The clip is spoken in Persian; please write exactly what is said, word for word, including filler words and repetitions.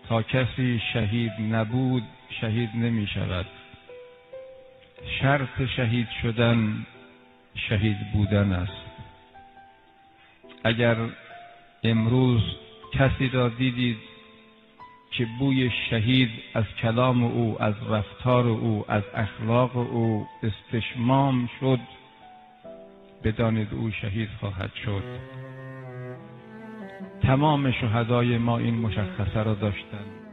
تا کسی شهید نبود شهید نمی شود. شرط شهید شدن شهید بودن است. اگر امروز کسی را دیدید که بوی شهید از کلام او، از رفتار او، از اخلاق او استشمام شد، بدانید او شهید خواهد شد. تمام شهدای ما این مشخصه را داشتند.